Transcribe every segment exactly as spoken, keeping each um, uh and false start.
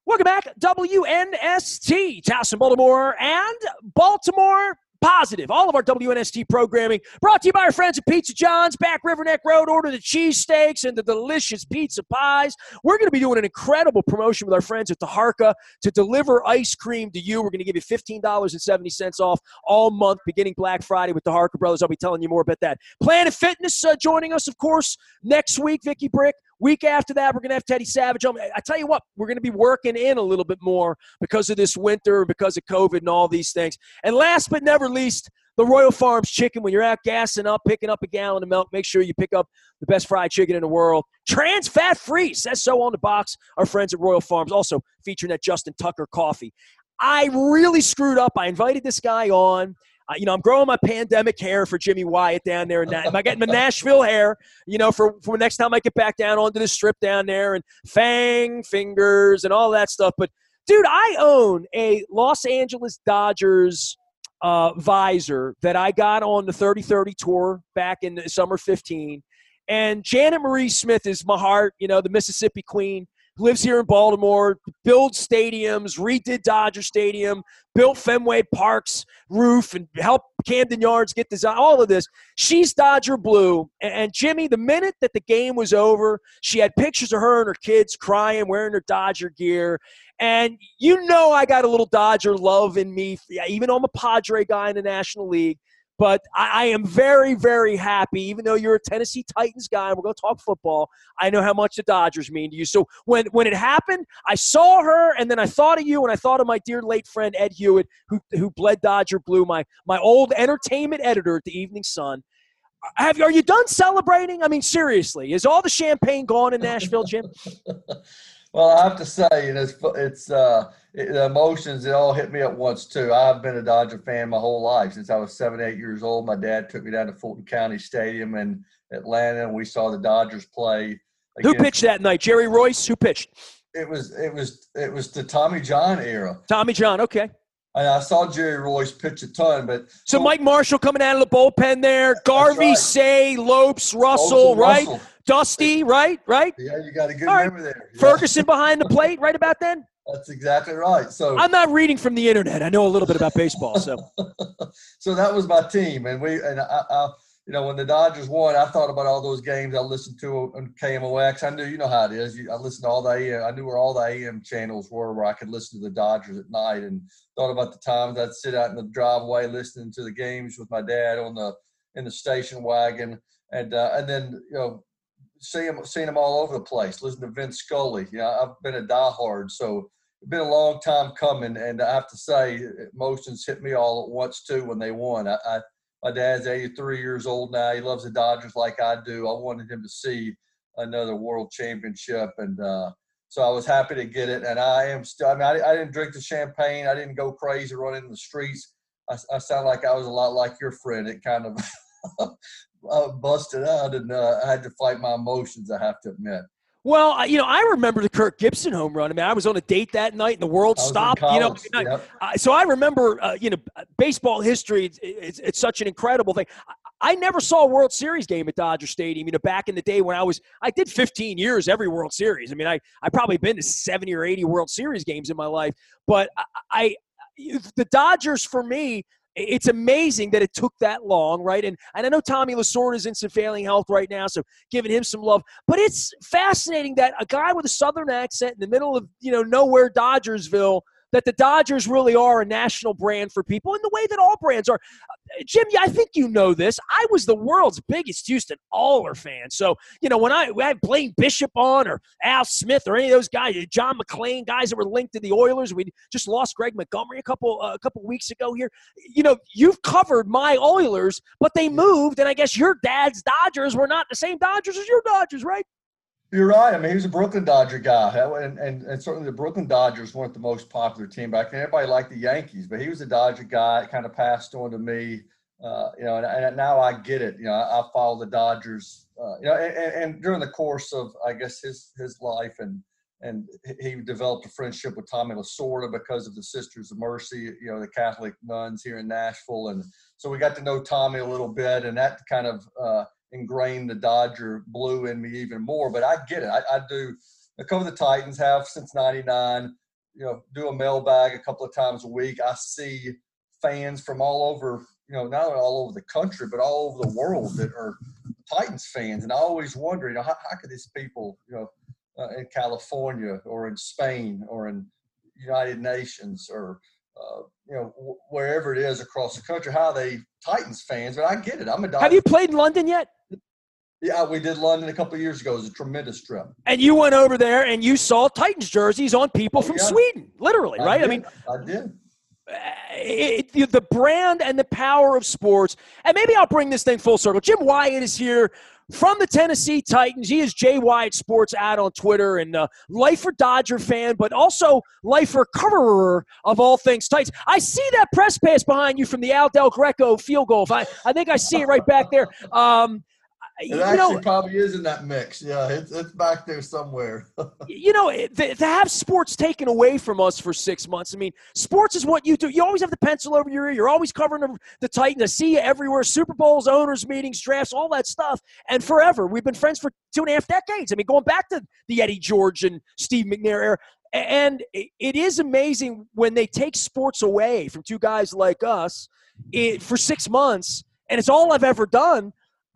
Welcome back, W N S T, Towson, Baltimore, and Baltimore Positive. All of our W N S T programming brought to you by our friends at Pizza John's, back River Neck Road. Order the cheesesteaks and the delicious pizza pies. We're going to be doing an incredible promotion with our friends at the Harka to deliver ice cream to you. We're going to give you fifteen dollars and seventy cents off all month, beginning Black Friday with the Harka Brothers. I'll be telling you more about that. Planet Fitness uh, joining us, of course, next week, Vicky Brick. Week after that, we're going to have Teddy Savage on. I tell you what, we're going to be working in a little bit more because of this winter, because of COVID and all these things. And last but never least, the Royal Farms chicken. When you're out gassing up, picking up a gallon of milk, make sure you pick up the best fried chicken in the world. Trans fat free, says so on the box. Our friends at Royal Farms, also featuring that Justin Tucker coffee. I really screwed up. I invited this guy on. Uh, you know, I'm growing my pandemic hair for Jimmy Wyatt down there. And am I getting my Nashville hair, you know, for, for next time I get back down onto the strip down there and fang fingers and all that stuff. But, dude, I own a Los Angeles Dodgers uh, visor that I got on the thirty thirty tour back in the summer fifteen. And Janet Marie Smith is my heart, you know, the Mississippi Queen. Lives here in Baltimore, builds stadiums, redid Dodger Stadium, built Fenway Park's roof, and helped Camden Yards get design, all of this. She's Dodger Blue. And Jimmy, the minute that the game was over, she had pictures of her and her kids crying, wearing their Dodger gear. And you know I got a little Dodger love in me, even though I'm a Padre guy in the National League. But I, I am very, very happy, even though you're a Tennessee Titans guy, and we're going to talk football, I know how much the Dodgers mean to you. So when, when it happened, I saw her, and then I thought of you, and I thought of my dear late friend Ed Hewitt, who who bled Dodger Blue, my, my old entertainment editor at the Evening Sun. Have Are you done celebrating? I mean, seriously, is all the champagne gone in Nashville, Jim? Well, I have to say, it is, it's uh, it, the emotions, it all hit me at once, too. I've been a Dodger fan my whole life. Since I was seven, eight years old, my dad took me down to Fulton County Stadium in Atlanta, and we saw the Dodgers play. Who pitched that night? Jerry Royce? Who pitched? It was it was, it was the Tommy John era. Tommy John, okay. And I saw Jerry Royce pitch a ton. but So Mike Marshall coming out of the bullpen there, Garvey, right. Say, Lopes, Russell, Lopes right? Russell. Dusty, right? Right? Yeah, you got a good All right. memory there. Yeah. Ferguson behind the plate right about then? That's exactly right. So I'm not reading from the internet. I know a little bit about baseball. So so that was my team. And we and I, I you know, when the Dodgers won, I thought about all those games I listened to on K M O X. I knew, you know how it is. I listened to all the A M. I knew where all the A M channels were where I could listen to the Dodgers at night, and thought about the times I'd sit out in the driveway listening to the games with my dad on the in the station wagon, and uh, and then you know see them seeing them all over the place. Listen to Vince Scully. You know, I've been a diehard, so it's been a long time coming, and I have to say, emotions hit me all at once too when they won. I, I My dad's eighty-three years old now. He loves the Dodgers like I do. I wanted him to see another world championship. And uh, so I was happy to get it. And I am still – I mean, I, I didn't drink the champagne. I didn't go crazy running in the streets. I, I sound like I was a lot like your friend. It kind of uh, busted out, and uh, I had to fight my emotions, I have to admit. Well, you know, I remember the Kirk Gibson home run. I mean, I was on a date that night, and the world stopped. You know, yep. uh, so I remember, uh, you know, baseball history. It's, it's, it's such an incredible thing. I, I never saw a World Series game at Dodger Stadium. You know, back in the day when I was, I did fifteen years every World Series. I mean, I I probably been to seventy or eighty World Series games in my life. But I, I the Dodgers for me. It's amazing that it took that long, right? And, and I know Tommy Lasorda is in some failing health right now, so giving him some love. But it's fascinating that a guy with a Southern accent in the middle of, you know, nowhere Dodgersville, that the Dodgers really are a national brand for people in the way that all brands are. Uh, Jim, I think you know this. I was the world's biggest Houston Oilers fan. So, you know, when I, I had Blaine Bishop on or Al Smith or any of those guys, John McClain, guys that were linked to the Oilers, we just lost Greg Montgomery a couple uh, a couple weeks ago here. You know, you've covered my Oilers, but they moved, and I guess your dad's Dodgers were not the same Dodgers as your Dodgers, right? You're right. I mean, he was a Brooklyn Dodger guy, and, and, and certainly the Brooklyn Dodgers weren't the most popular team back then. Everybody liked the Yankees, but he was a Dodger guy. It kind of passed on to me, uh, you know, and, and now I get it. You know, I, I follow the Dodgers, uh, you know, and, and during the course of, I guess, his his life, and and he developed a friendship with Tommy Lasorda because of the Sisters of Mercy, you know, the Catholic nuns here in Nashville, and so we got to know Tommy a little bit, and that kind of uh, ingrained the Dodger blue in me even more. But I get it. I, I do. I cover the Titans, have since ninety-nine. you know, do a mailbag a couple of times a week, I see fans from all over, you know, not all over the country, but all over the world that are Titans fans. And I always wonder, you know, how, how could these people, you know, uh, in California or in Spain or in United Nations or, uh, you know, w- wherever it is across the country, how are they Titans fans? But I get it. I'm a Dodgers. Have you played in London yet? Yeah, we did London a couple of years ago. It was a tremendous trip. And you went over there and you saw Titans jerseys on people Oh, from yeah. Sweden, literally, I right? did. I mean, I did. It, it, the brand and the power of sports. And maybe I'll bring this thing full circle. Jim Wyatt is here from the Tennessee Titans. He is Jay Wyatt Sports out on Twitter, and uh, lifer Dodger fan, but also lifer coverer of all things Titans. I see that press pass behind you from the Al Del Greco field goal. I, I think I see it right back there. Um, It you actually know, probably is in that mix. Yeah, it's it's back there somewhere. you know, to, to have sports taken away from us for six months. I mean, sports is what you do. You always have the pencil over your ear. You're always covering the, the Titans. I see you everywhere. Super Bowls, owners meetings, drafts, all that stuff. And forever. We've been friends for two and a half decades. I mean, going back to the Eddie George and Steve McNair era. And it is amazing when they take sports away from two guys like us it, for six months, and it's all I've ever done.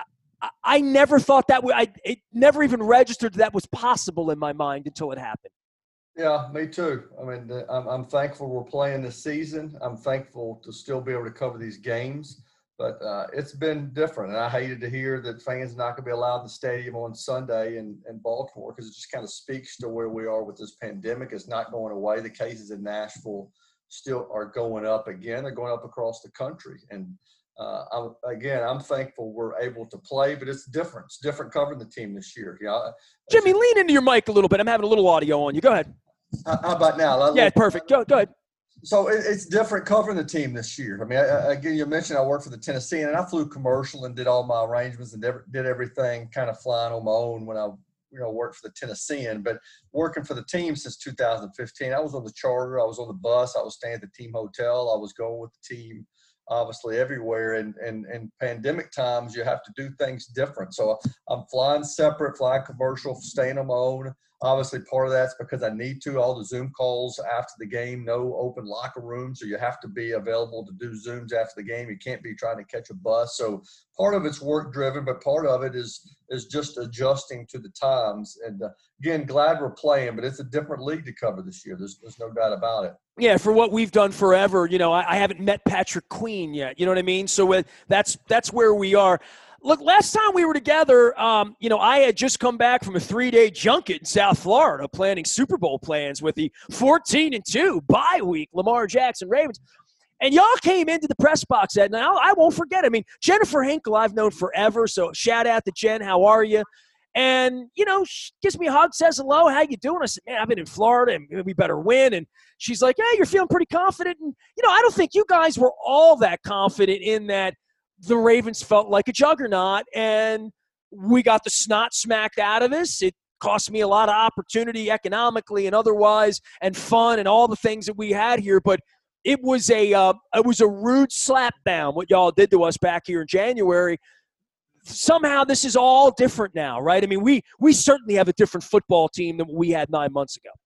I never thought that would, I, it never even registered that was possible in my mind until it happened. Yeah, me too. I mean, I'm, I'm thankful we're playing this season. I'm thankful to still be able to cover these games, but uh, it's been different. And I hated to hear that fans are not going to be allowed in the stadium on Sunday in, in Baltimore, because it just kind of speaks to where we are with this pandemic. It's not going away. The cases in Nashville still are going up again. They're going up across the country. And Uh, I'm, again, I'm thankful we're able to play, but it's different. It's different covering the team this year. Yeah, Jimmy, lean into your mic a little bit. I'm having a little audio on you. Go ahead. How about now? Yeah, perfect. Go, go ahead. So it, it's different covering the team this year. I mean, I, again, you mentioned I worked for the Tennessee, and I flew commercial and did all my arrangements and did everything kind of flying on my own when I, you know, worked for the Tennessean. But working for the team since two thousand fifteen, I was on the charter, I was on the bus, I was staying at the team hotel, I was going with the team obviously everywhere. And and and pandemic times, you have to do things different. So I'm flying separate, flying commercial, staying on my own. Obviously, part of that's because I need to. All the Zoom calls after the game, no open locker room, so you have to be available to do Zooms after the game. You can't be trying to catch a bus. So part of it's work-driven, but part of it is is just adjusting to the times. And, uh, again, glad we're playing, but it's a different league to cover this year. There's, there's no doubt about it. Yeah, for what we've done forever, you know, I, I haven't met Patrick Queen yet. You know what I mean? So uh, that's that's where we are. Look, last time we were together, um, you know, I had just come back from a three-day junket in South Florida planning Super Bowl plans with the fourteen and two bye week Lamar Jackson Ravens. And y'all came into the press box, Ed, and I, I won't forget. I mean, Jennifer Hinkle I've known forever, so shout out to Jen. How are you? And, you know, she gives me a hug, says hello, how you doing? I said, man, I've been in Florida, and we better win. And she's like, yeah, you're feeling pretty confident. And, you know, I don't think you guys were all that confident in that the Ravens felt like a juggernaut, and we got the snot smacked out of us. It cost me a lot of opportunity economically and otherwise, and fun and all the things that we had here. But it was a uh, it was a rude slap down what y'all did to us back here in January. Somehow this is all different now, right? I mean, we we certainly have a different football team than we had nine months ago.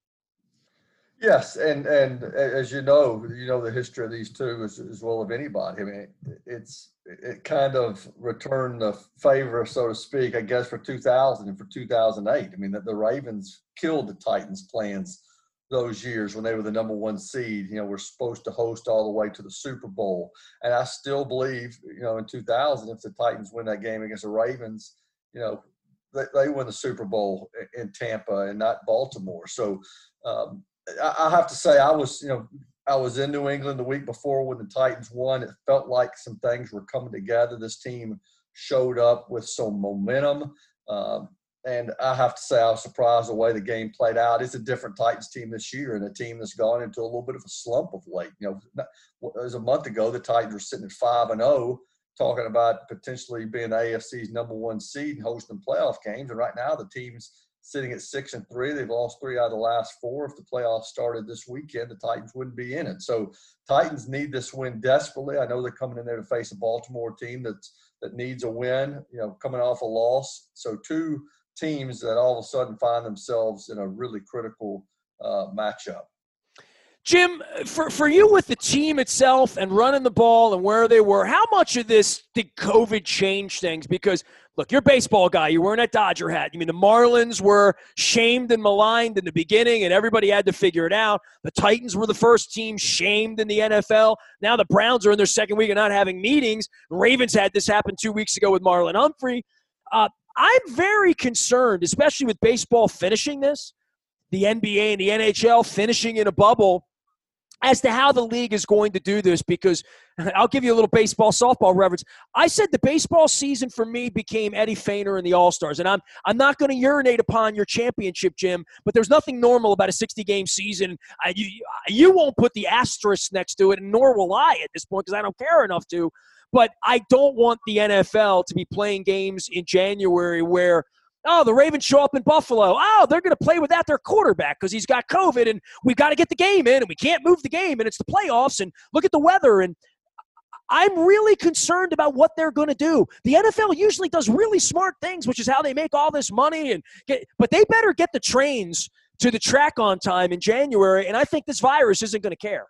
Yes, and and as you know, you know the history of these two as, as well as anybody. I mean, it's it kind of returned the favor, so to speak, I guess, for two thousand and for two thousand eight. I mean, that the Ravens killed the Titans' plans those years when they were the number one seed. You know, we're supposed to host all the way to the Super Bowl, and I still believe, you know, in two thousand, if the Titans win that game against the Ravens, you know, they, they win the Super Bowl in Tampa and not Baltimore. So. Um, I have to say, I was, you know, I was in New England the week before when the Titans won. It felt like some things were coming together. This team showed up with some momentum. Um, and I have to say, I was surprised the way the game played out. It's a different Titans team this year, and a team that's gone into a little bit of a slump of late. You know, it was a month ago, the Titans were sitting at five and oh, talking about potentially being the A F C's number one seed and hosting playoff games. And right now the team's sitting at six and three. They've lost three out of the last four. If the playoffs started this weekend, the Titans wouldn't be in it. So Titans need this win desperately. I know they're coming in there to face a Baltimore team that's that needs a win, you know, coming off a loss. So two teams that all of a sudden find themselves in a really critical uh, matchup. Jim, for, for you with the team itself and running the ball and where they were, how much of this did COVID change things? Because, look, you're a baseball guy. You're wearing that Dodger hat. I mean, the Marlins were shamed and maligned in the beginning, and everybody had to figure it out. The Titans were the first team shamed in the N F L. Now the Browns are in their second week of not having meetings. The Ravens had this happen two weeks ago with Marlon Humphrey. Uh, I'm very concerned, especially with baseball finishing this, the N B A and the N H L finishing in a bubble, as to how the league is going to do this, because I'll give you a little baseball, softball reference. I said the baseball season for me became Eddie Feigner and the All-Stars, and I'm I'm not going to urinate upon your championship, Jim, but there's nothing normal about a sixty-game season. I, you, you won't put the asterisk next to it, and nor will I at this point because I don't care enough to. But I don't want the N F L to be playing games in January where – oh, the Ravens show up in Buffalo. Oh, they're going to play without their quarterback because he's got COVID, and we've got to get the game in, and we can't move the game, and it's the playoffs, and look at the weather. And I'm really concerned about what they're going to do. The N F L usually does really smart things, which is how they make all this money. And get, but they better get the trains to the track on time in January, and I think this virus isn't going to care.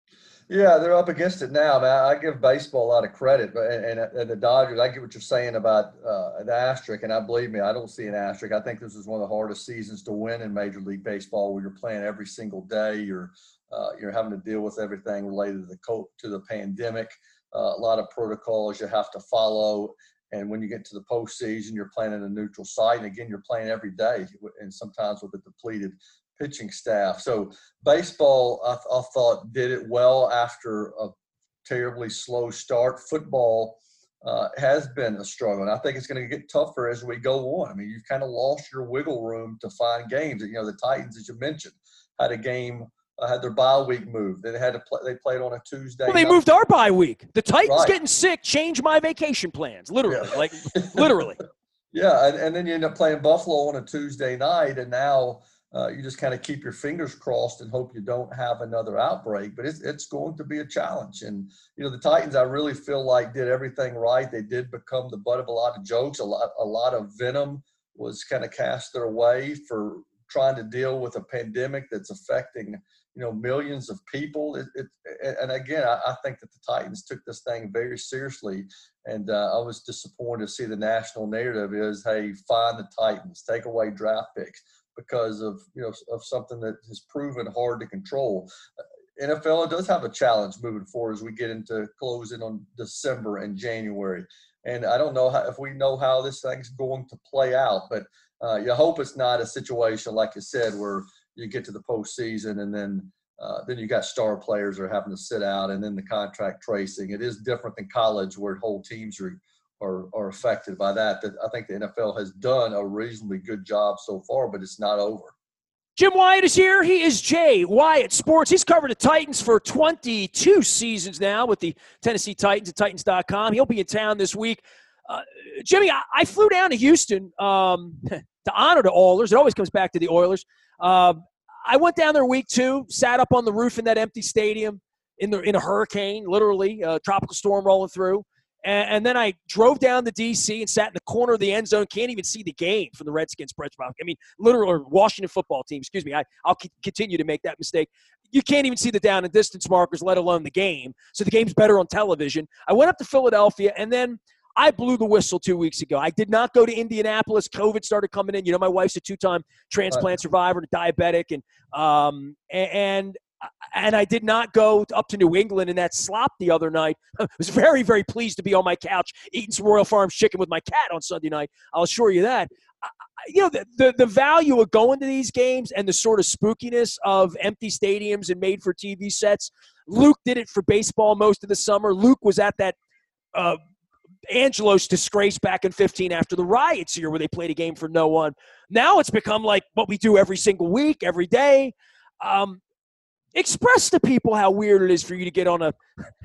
Yeah, they're up against it now, man. I give baseball a lot of credit, but and, and the Dodgers, I get what you're saying about uh, the asterisk, and I believe me, I don't see an asterisk. I think this is one of the hardest seasons to win in Major League Baseball, where you're playing every single day. You're uh, you're having to deal with everything related to the co- to the pandemic. Uh, a lot of protocols you have to follow, and when you get to the postseason, you're playing in a neutral site, and again, you're playing every day, and sometimes with a depleted pitching staff. So baseball, I, I thought, did it well after a terribly slow start. Football uh, has been a struggle, and I think it's going to get tougher as we go on. I mean, you've kind of lost your wiggle room to find games. You know, the Titans, as you mentioned, had a game, uh, had their bye week moved. They had to play. They played on a Tuesday. Well, they night. moved our bye week. The Titans Right. getting sick changed my vacation plans, literally, Yeah. like literally. Yeah, and, and then you end up playing Buffalo on a Tuesday night, and now uh, you just kind of keep your fingers crossed and hope you don't have another outbreak. But it's it's going to be a challenge. And, you know, the Titans, I really feel like, did everything right. They did become the butt of a lot of jokes. A lot, a lot of venom was kind of cast their way for trying to deal with a pandemic that's affecting, you know, millions of people. It, it, and again, I, I think that the Titans took this thing very seriously. And uh, I was disappointed to see the national narrative is, hey, find the Titans, take away draft picks because of, you know, of something that has proven hard to control. N F L does have a challenge moving forward as we get into closing on December and January. And I don't know how, if we know how this thing's going to play out, but uh, you hope it's not a situation, like you said, where you get to the postseason and then uh, then you got star players that are having to sit out, and then the contract tracing. It is different than college where whole teams are, are, are affected by that. That I think the N F L has done a reasonably good job so far, but it's not over. Jim Wyatt is here. He is Jay Wyatt Sports. He's covered the Titans for twenty-two seasons now with the Tennessee Titans at Titans dot com. He'll be in town this week. Uh, Jimmy, I, I flew down to Houston um, to honor the Oilers. It always comes back to the Oilers. Uh, I went down there week two, sat up on the roof in that empty stadium in the in a hurricane, literally, a tropical storm rolling through. And, and then I drove down to D C and sat in the corner of the end zone. Can't even see the game from the Redskins press box. I mean, literally, or Washington football team. Excuse me. I, I'll c- continue to make that mistake. You can't even see the down and distance markers, let alone the game. So the game's better on television. I went up to Philadelphia, and then I blew the whistle two weeks ago. I did not go to Indianapolis. COVID started coming in. You know, my wife's a two-time transplant survivor and a diabetic, and um, and and I did not go up to New England in that slop the other night. I was very, very pleased to be on my couch eating some Royal Farms chicken with my cat on Sunday night. I'll assure you that. I, you know, the, the the value of going to these games and the sort of spookiness of empty stadiums and made-for-T V sets. Luke did it for baseball most of the summer. Luke was at that uh, – Angelos disgrace back in fifteen after the riots here where they played a game for no one. Now it's become like what we do every single week, every day. Um, express to people how weird it is for you to get on a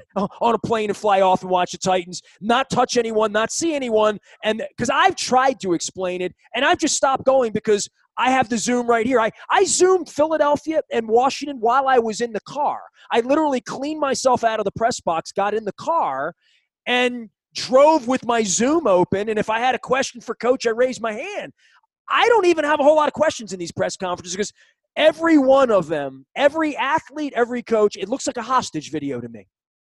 on a plane and fly off and watch the Titans, not touch anyone, not see anyone. And because I've tried to explain it, and I've just stopped going because I have the Zoom right here. I, I Zoomed Philadelphia and Washington while I was in the car. I literally cleaned myself out of the press box, got in the car, and drove with my Zoom open, and if I had a question for Coach, I raised my hand. I don't even have a whole lot of questions in these press conferences because every one of them, every athlete, every coach, it looks like a hostage video to me.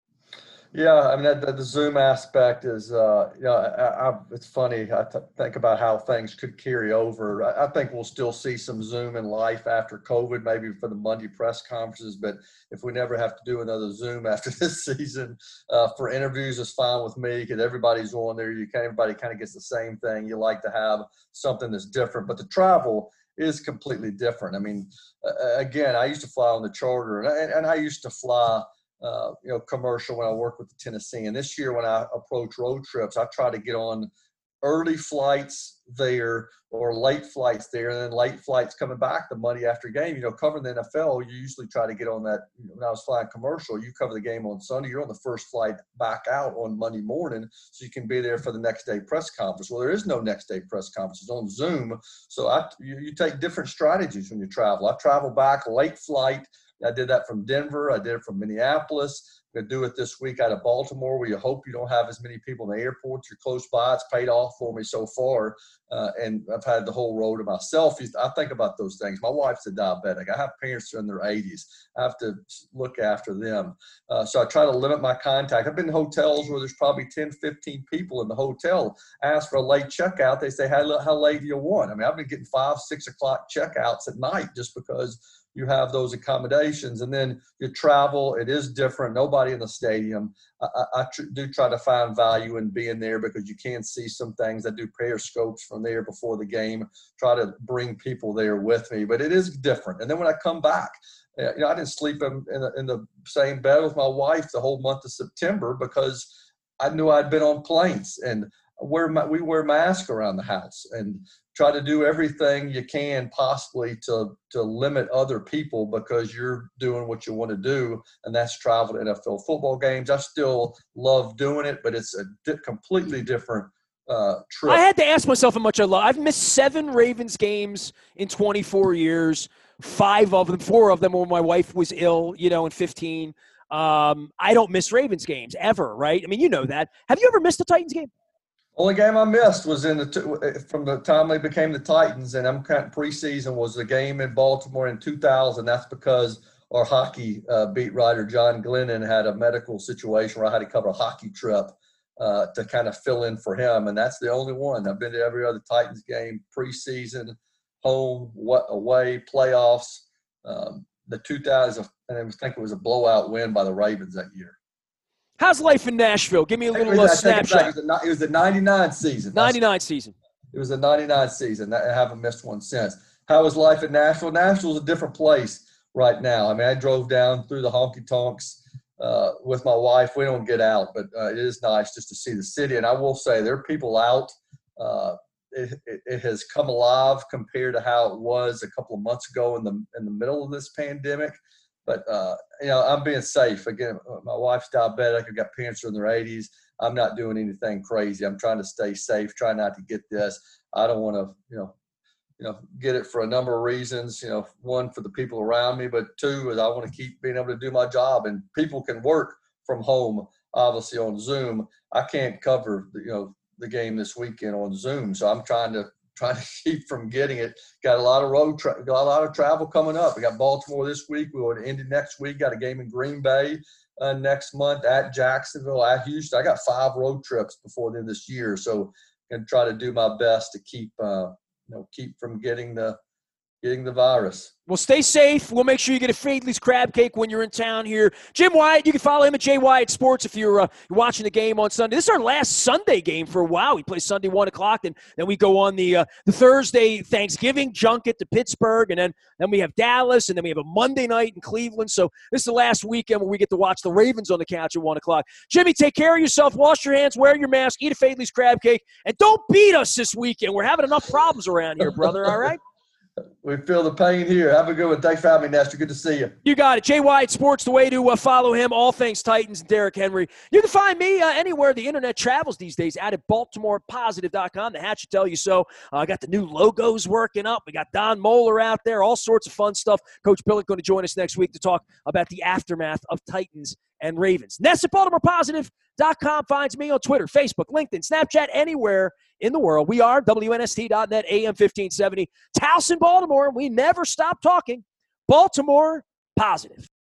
Yeah, I mean, that, that the Zoom aspect is, uh, you know, I, I, it's funny. I th- think about how things could carry over. I, I think we'll still see some Zoom in life after COVID, maybe for the Monday press conferences. But if we never have to do another Zoom after this season, uh, for interviews is fine with me because everybody's on there. You can, everybody kind of gets the same thing. You like to have something that's different, but the travel is completely different. I mean, uh, again, I used to fly on the charter, and I, and I used to fly. Uh, you know, commercial when I work with the Tennessee. And this year when I approach road trips, I try to get on early flights there or late flights there, and then late flights coming back the Monday after game. You know, covering the N F L, you usually try to get on that. You know, when I was flying commercial, you cover the game on Sunday. You're on the first flight back out on Monday morning, so you can be there for the next day press conference. Well, there is no next day press conference. It's on Zoom. So I, you, you take different strategies when you travel. I travel back late flight. I did that from Denver. I did it from Minneapolis. I'm going to do it this week out of Baltimore, where you hope you don't have as many people in the airports. You're close by. It's paid off for me so far. Uh, and I've had the whole road to myself. I think about those things. My wife's a diabetic. I have parents in their eighties. I have to look after them. Uh, so I try to limit my contact. I've been in hotels where there's probably ten, fifteen people in the hotel. I ask for a late checkout. They say, how, how late do you want? I mean, I've been getting five, six o'clock checkouts at night just because you have those accommodations. And then your travel, it is different. Nobody in the stadium. I, I, I tr- do try to find value in being there because you can see some things. I do periscopes from there before the game, try to bring people there with me, but it is different. And then when I come back, you know, I didn't sleep in, in, the, in the same bed with my wife the whole month of September because I knew I'd been on planes, and wear my, we wear masks around the house and try to do everything you can possibly to to limit other people because you're doing what you want to do, and that's travel to N F L football games. I still love doing it, but it's a di- completely different uh, trip. I had to ask myself how much I love. I've missed seven Ravens games in twenty-four years. Five of them, four of them when my wife was ill, you know, in fifteen. Um, I don't miss Ravens games ever, right? I mean, you know that. Have you ever missed a Titans game? Only game I missed was in the t- from the time they became the Titans, and I'm kind of preseason was the game in Baltimore in two thousand. That's because our hockey uh, beat writer John Glennon had a medical situation where I had to cover a hockey trip uh, to kind of fill in for him, and that's the only one. I've been to every other Titans game, preseason, home, what away, playoffs. Um, the two thousand, and I think it was a blowout win by the Ravens that year. How's life in Nashville? Give me a little uh, snapshot. It was, a, it was the ninety-nine season. ninety-nine season. It was the ninety-nine season. I haven't missed one since. How was life in Nashville? Nashville's a different place right now. I mean, I drove down through the honky tonks uh, with my wife. We don't get out, but uh, it is nice just to see the city. And I will say there are people out. Uh, it, it, it has come alive compared to how it was a couple of months ago in the in the middle of this pandemic. But, uh, you know, I'm being safe. Again, my wife's diabetic. I've got parents who are in their eighties. I'm not doing anything crazy. I'm trying to stay safe, try not to get this. I don't want to, you know, you know, get it for a number of reasons. You know, one, for the people around me, but two, is I want to keep being able to do my job. And people can work from home, obviously, on Zoom. I can't cover, you know, the game this weekend on Zoom. So I'm trying to trying to keep from getting it. Got a lot of road, tra- got a lot of travel coming up. We got Baltimore this week. We're going to Indy next week. Got a game in Green Bay uh, next month, at Jacksonville, at Houston. I got five road trips before the end of this year. So I'm going to try to do my best to keep, uh, you know, keep from getting the, getting the virus. Well, stay safe. We'll make sure you get a Fadley's crab cake when you're in town here. Jim Wyatt, you can follow him at Jay Wyatt Sports if you're, uh, you're watching the game on Sunday. This is our last Sunday game for a while. We play Sunday one o'clock, and then we go on the uh, the Thursday Thanksgiving junket to Pittsburgh, and then, then we have Dallas, and then we have a Monday night in Cleveland. So this is the last weekend where we get to watch the Ravens on the couch at one o'clock. Jimmy, take care of yourself. Wash your hands. Wear your mask. Eat a Fadley's crab cake. And don't beat us this weekend. We're having enough problems around here, brother, all right? We feel the pain here. Have a good one. Thanks for having me, Nestor. Good to see you. You got it. Jay Wyatt Sports, the way to uh, follow him. All things Titans and Derrick Henry. You can find me uh, anywhere the internet travels these days at Baltimore Positive dot com. The hat should tell you so. I uh, got the new logos working up. We got Don Moeller out there. All sorts of fun stuff. Coach Billick going to join us next week to talk about the aftermath of Titans and Ravens. Ness at Baltimore Positive dot com finds me on Twitter, Facebook, LinkedIn, Snapchat, anywhere in the world. We are W N S T dot net, A M fifteen seventy. Towson, Baltimore. We never stop talking Baltimore Positive.